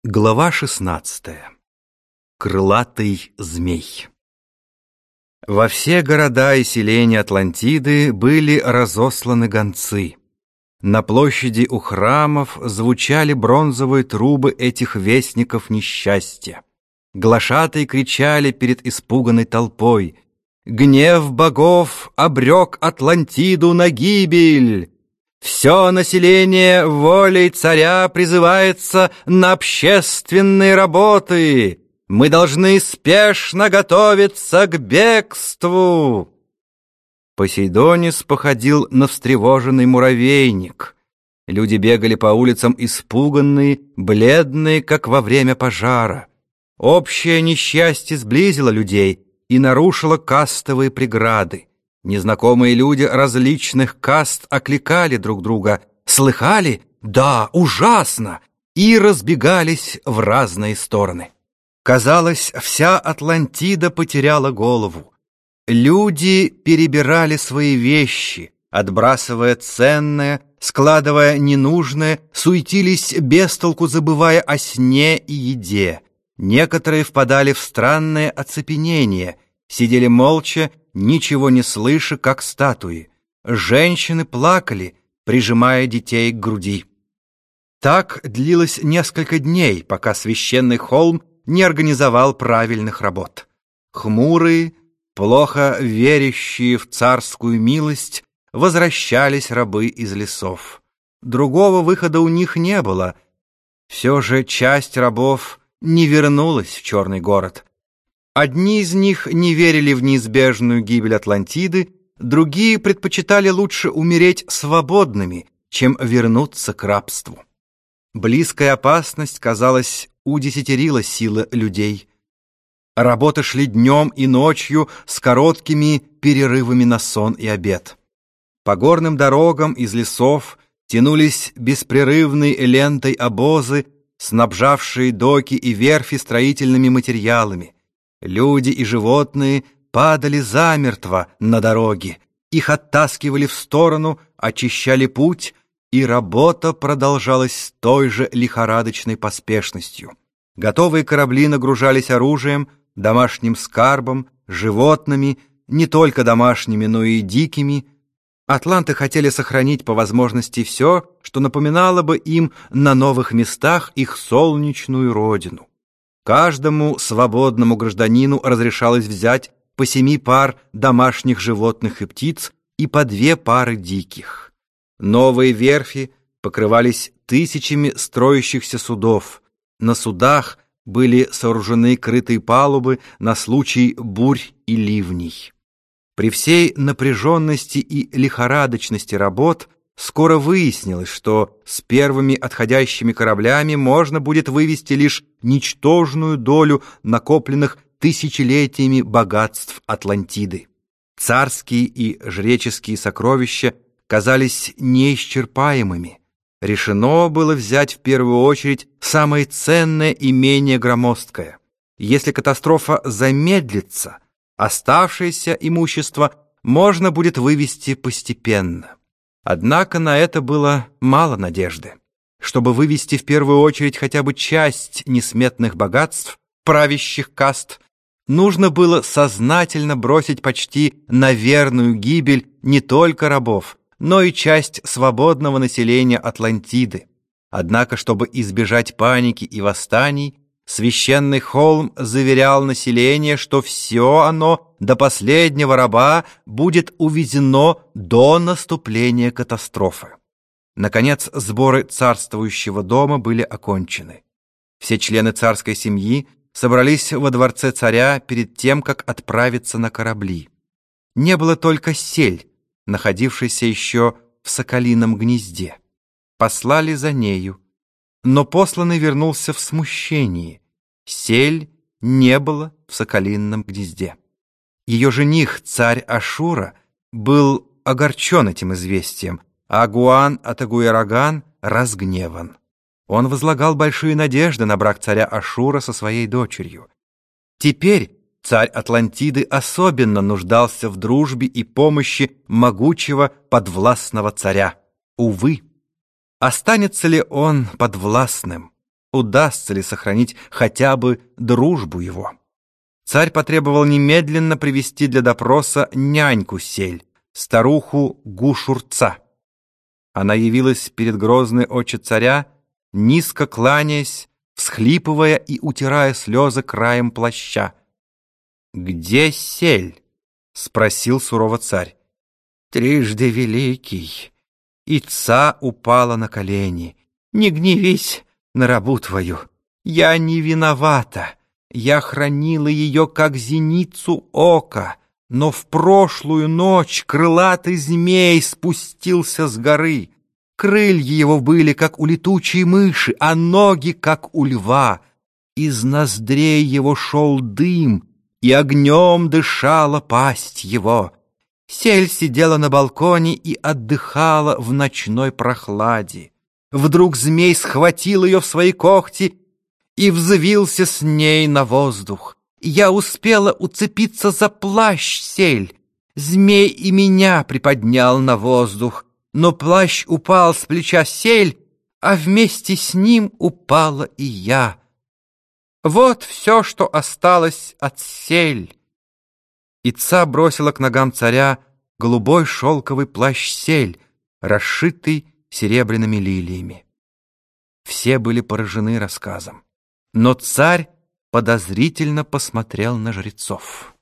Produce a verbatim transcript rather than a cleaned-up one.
Глава шестнадцатая. Крылатый змей. Во все города и селения Атлантиды были разосланы гонцы. На площади у храмов звучали бронзовые трубы этих вестников несчастья. Глашатаи кричали перед испуганной толпой: «Гнев богов обрек Атлантиду на гибель! Все население волей царя призывается на общественные работы. Мы должны спешно готовиться к бегству». Посейдонис походил на встревоженный муравейник. Люди бегали по улицам испуганные, бледные, как во время пожара. Общее несчастье сблизило людей и нарушило кастовые преграды. Незнакомые люди различных каст окликали друг друга: «Слыхали? Да, ужасно!» и разбегались в разные стороны. Казалось, вся Атлантида потеряла голову. Люди перебирали свои вещи, отбрасывая ценное, складывая ненужное, суетились без толку, забывая о сне и еде. Некоторые впадали в странное оцепенение, сидели молча, ничего не слыша, как статуи. Женщины плакали, прижимая детей к груди. Так длилось несколько дней, пока священный холм не организовал правильных работ. Хмурые, плохо верящие в царскую милость, возвращались рабы из лесов. Другого выхода у них не было. Все же часть рабов не вернулась в Черный город. Одни из них не верили в неизбежную гибель Атлантиды, другие предпочитали лучше умереть свободными, чем вернуться к рабству. Близкая опасность, казалось, удесятерила силы людей. Работы шли днем и ночью с короткими перерывами на сон и обед. По горным дорогам из лесов тянулись беспрерывной лентой обозы, снабжавшие доки и верфи строительными материалами. Люди и животные падали замертво на дороге, их оттаскивали в сторону, очищали путь, и работа продолжалась с той же лихорадочной поспешностью. Готовые корабли нагружались оружием, домашним скарбом, животными, не только домашними, но и дикими. Атланты хотели сохранить по возможности все, что напоминало бы им на новых местах их солнечную родину. Каждому свободному гражданину разрешалось взять по семи пар домашних животных и птиц и по две пары диких. Новые верфи покрывались тысячами строящихся судов. На судах были сооружены крытые палубы на случай бурь и ливней. При всей напряженности и лихорадочности работ скоро выяснилось, что с первыми отходящими кораблями можно будет вывести лишь ничтожную долю накопленных тысячелетиями богатств Атлантиды. Царские и жреческие сокровища казались неисчерпаемыми. Решено было взять в первую очередь самое ценное и менее громоздкое. Если катастрофа замедлится, оставшееся имущество можно будет вывести постепенно. Однако на это было мало надежды. Чтобы вывести в первую очередь хотя бы часть несметных богатств правящих каст, нужно было сознательно бросить почти на верную гибель не только рабов, но и часть свободного населения Атлантиды. Однако, чтобы избежать паники и восстаний, священный холм заверял население, что все оно до последнего раба будет увезено до наступления катастрофы. Наконец, сборы царствующего дома были окончены. Все члены царской семьи собрались во дворце царя перед тем, как отправиться на корабли. Не было только Сель, находившейся еще в соколином гнезде. Послали за нею, но посланный вернулся в смущении. Сель не было в соколином гнезде. Ее жених, царь Ашура, был огорчен этим известием, а Агуан Атагуэраган разгневан. Он возлагал большие надежды на брак царя Ашура со своей дочерью. Теперь царь Атлантиды особенно нуждался в дружбе и помощи могучего подвластного царя. Увы, останется ли он подвластным? удастся ли сохранить хотя бы дружбу его. Царь потребовал немедленно привести для допроса няньку Сель, старуху Гушурца. Она явилась перед грозные очи царя, низко кланяясь, всхлипывая и утирая слезы краем плаща. «Где Сель?» — спросил сурово царь. «Трижды великий». Ица упала на колени. «Не гневись на рабу твою. Я не виновата. Я хранила ее, как зеницу ока, но в прошлую ночь крылатый змей спустился с горы. Крылья его были, как у летучей мыши, а ноги, как у льва. Из ноздрей его шел дым, и огнем дышала пасть его. Сель сидела на балконе и отдыхала в ночной прохладе. Вдруг змей схватил ее в свои когти и взвился с ней на воздух. Я успела уцепиться за плащ Сель. Змей и меня приподнял на воздух, но плащ упал с плеча Сель, а вместе с ним упала и я. Вот все, что осталось от Сель. Ица бросила к ногам царя голубой шелковый плащ Сель, расшитый серебряными лилиями. Все были поражены рассказом, но царь подозрительно посмотрел на жрецов.